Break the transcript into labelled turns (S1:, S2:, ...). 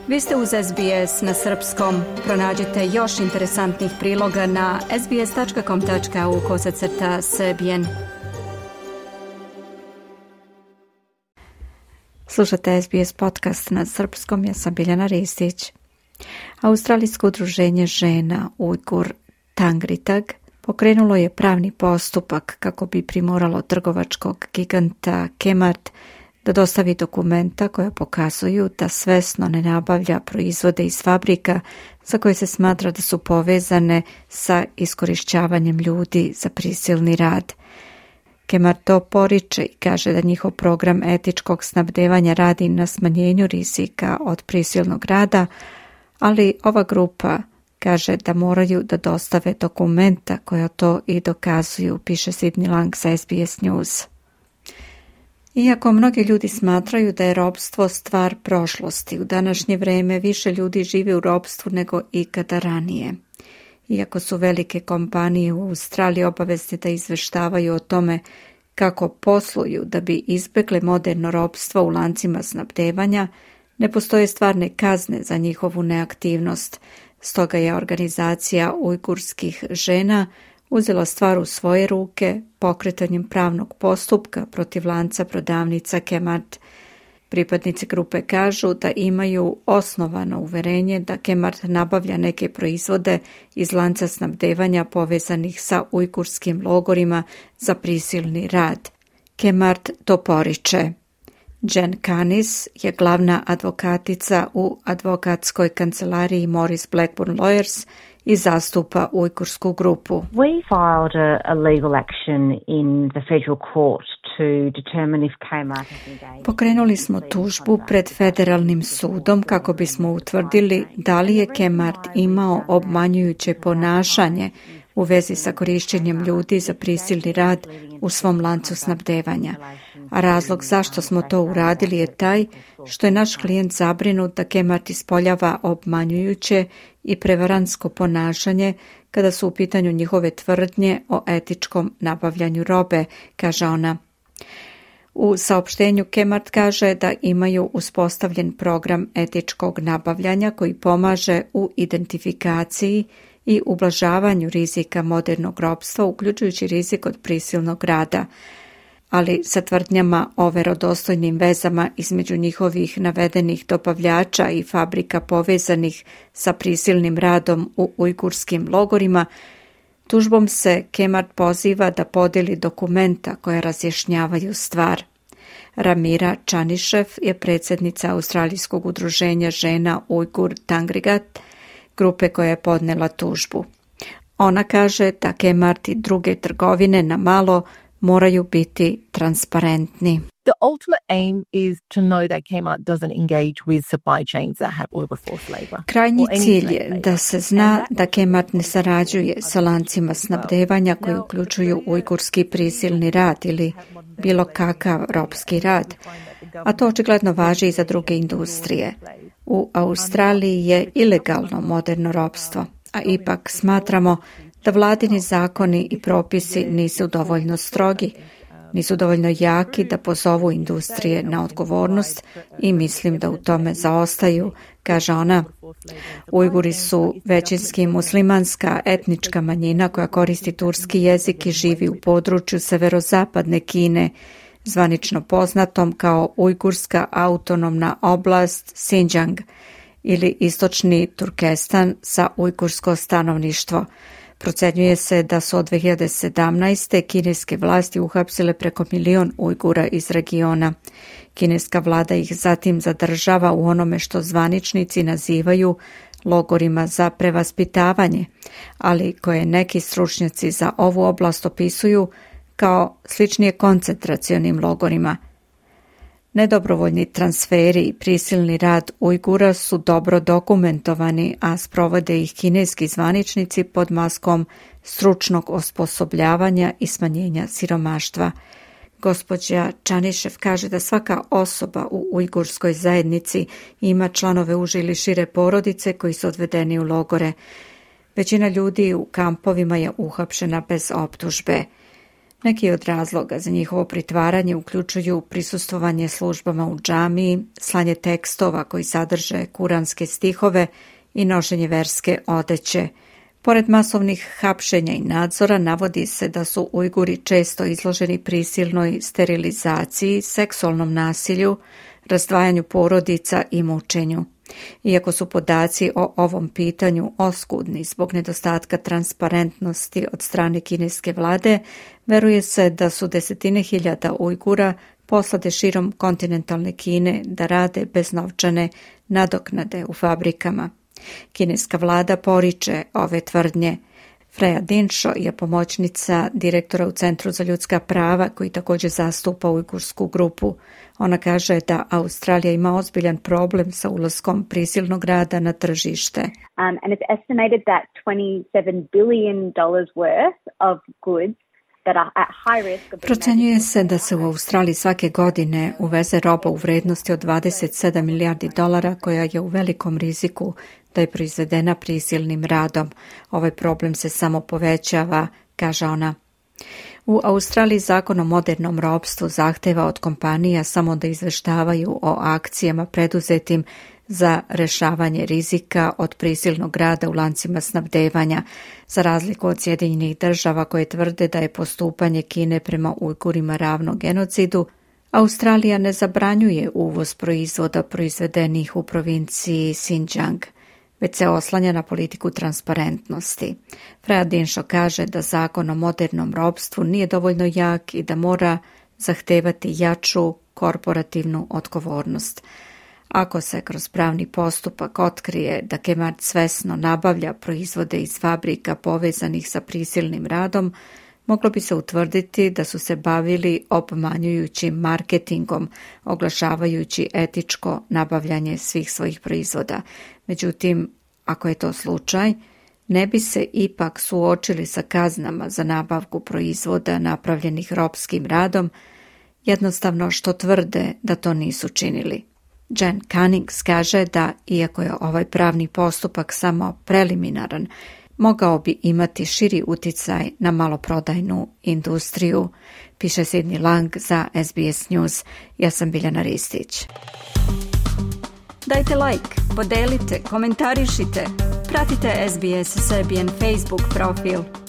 S1: Vi ste uz SBS na srpskom. Pronađite još interesantnih priloga na sbs.com.au/srbijen. Slušate SBS podcast na srpskom, ja sam Biljana Ristić. Australijsko udruženje žena Ujgur Tangritag pokrenulo je pravni postupak kako bi primoralo trgovačkog giganta Kmart da dostavi dokumenta koja pokazuju da svesno ne nabavlja proizvode iz fabrika za koje se smatra da su povezane sa iskorišćavanjem ljudi za prisilni rad. Kmart to poriče i kaže da njihov program etičkog snabdevanja radi na smanjenju rizika od prisilnog rada, ali ova grupa kaže da moraju da dostave dokumenta koja to i dokazuju, piše Sidney Lang za SBS News. Iako mnogi ljudi smatraju da je ropstvo stvar prošlosti, u današnje vrijeme više ljudi žive u ropstvu nego ikada ranije. Iako su velike kompanije u Australiji obavezne da izveštavaju o tome kako posluju da bi izbjegle moderno ropstvo u lancima snabdevanja, ne postoje stvarne kazne za njihovu neaktivnost. Stoga je organizacija ujgurskih žena uzela stvar u svoje ruke pokretanjem pravnog postupka protiv lanca prodavnica Kmart. Pripadnici grupe kažu da imaju osnovano uverenje da Kmart nabavlja neke proizvode iz lanca snabdevanja povezanih sa ujgurskim logorima za prisilni rad. Kmart to poriče. Jen Canis je glavna advokatica u advokatskoj kancelariji Morris Blackburn Lawyers i zastupa ujgursku grupu.
S2: We filed a legal action in the federal court to determine if Kmart has engaged.
S1: Pokrenuli smo tužbu pred federalnim sudom kako bismo utvrdili da li je Kmart imao obmanjujuće ponašanje u vezi sa korišćenjem ljudi za prisilni rad u svom lancu snabdevanja. A razlog zašto smo to uradili je taj što je naš klijent zabrinut da Kmart ispoljava obmanjujuće i prevarantsko ponašanje kada su u pitanju njihove tvrdnje o etičkom nabavljanju robe, kaže ona. U saopštenju Kmart kaže da imaju uspostavljen program etičkog nabavljanja koji pomaže u identifikaciji i ublažavanju rizika modernog ropstva, uključujući rizik od prisilnog rada, ali sa tvrdnjama o verodostojnim vezama između njihovih navedenih dobavljača i fabrika povezanih sa prisilnim radom u ujgurskim logorima, tužbom se Kmart poziva da podijeli dokumenta koja razjašnjavaju stvar. Ramira Čanišev je predsjednica Australijskog udruženja žena Ujgur Tangrigat, grupe koja je podnela tužbu. Ona kaže da Kmart i druge trgovine na malo moraju biti transparentni.
S3: The ultimate aim is to know that Kmart doesn't engage with supply chains that have Uyghur forced labor.
S1: Krajnji cilj je da se zna da Kmart ne sarađuje sa lancima snabdevanja koji uključuju ujgurski prisilni rad ili bilo kakav ropski rad, a to očigledno važi i za druge industrije. U Australiji je ilegalno moderno ropstvo, a ipak smatramo da vladini zakoni i propisi nisu dovoljno strogi, nisu dovoljno jaki da pozovu industrije na odgovornost i mislim da u tome zaostaju, kaže ona. Ujguri su većinski muslimanska etnička manjina koja koristi turski jezik i živi u području severozapadne Kine, zvanično poznatom kao Ujgurska autonomna oblast Xinjiang ili istočni Turkestan sa ujgursko stanovništvo. Procenjuje se da su od 2017. kineske vlasti uhapsile preko 1 milion Ujgura iz regiona. Kineska vlada ih zatim zadržava u onome što zvaničnici nazivaju logorima za prevaspitavanje, ali koje neki stručnjaci za ovu oblast opisuju kao sličnije koncentracionim logorima. Nedobrovoljni transferi i prisilni rad Ujgura su dobro dokumentovani, a sprovode ih kineski zvaničnici pod maskom stručnog osposobljavanja i smanjenja siromaštva. Gospođa Čanišev kaže da svaka osoba u ujgurskoj zajednici ima članove uže ili šire porodice koji su odvedeni u logore. Većina ljudi u kampovima je uhapšena bez optužbe. Neki od razloga za njihovo pritvaranje uključuju prisustvovanje službama u džamiji, slanje tekstova koji sadrže kuranske stihove i nošenje verske odeće. Pored masovnih hapšenja i nadzora, navodi se da su Ujguri često izloženi prisilnoj sterilizaciji, seksualnom nasilju, razdvajanju porodica i mučenju. Iako su podaci o ovom pitanju oskudni zbog nedostatka transparentnosti od strane kineske vlade, veruje se da su desetine hiljada Ujgura poslate širom kontinentalne Kine da rade bez novčane nadoknade u fabrikama. Kineska vlada poriče ove tvrdnje. Freja Dinšo je pomoćnica direktora u Centru za ljudska prava koji također zastupa ujgursku grupu. Ona kaže da Australija ima ozbiljan problem sa ulaskom prisilnog rada na tržište.
S4: And it's estimated that $27 billion worth of goods that are at high risk of...
S1: Procenjuje se da se u Australiji svake godine uveze roba u vrednosti od $27 milijardi koja je u velikom riziku da je proizvedena prisilnim radom. Ovaj problem se samo povećava, kaže ona. U Australiji zakon o modernom ropstvu zahteva od kompanija samo da izveštavaju o akcijama preduzetim za rešavanje rizika od prisilnog rada u lancima snabdevanja, za razliku od Sjedinjenih država koje tvrde da je postupanje Kine prema Ujgurima ravno genocidu. Australija ne zabranjuje uvoz proizvoda proizvedenih u provinciji Xinjiang, već se oslanja na politiku transparentnosti. Freja Dinšo kaže da zakon o modernom ropstvu nije dovoljno jak i da mora zahtevati jaču korporativnu odgovornost. Ako se kroz pravni postupak otkrije da Kmart svesno nabavlja proizvode iz fabrika povezanih sa prisilnim radom, moglo bi se utvrditi da su se bavili obmanjujućim marketingom, oglašavajući etičko nabavljanje svih svojih proizvoda. Međutim, ako je to slučaj, ne bi se ipak suočili sa kaznama za nabavku proizvoda napravljenih ropskim radom, jednostavno što tvrde da to nisu činili. Jen Cunnings kaže da, iako je ovaj pravni postupak samo preliminaran, mogao bi imati širi uticaj na maloprodajnu industriju, piše Sidney Lang za SBS News. Ja sam Biljana Ristić. Dajte like, podelite, komentarišite, pratite SBS Serbian Facebook profil.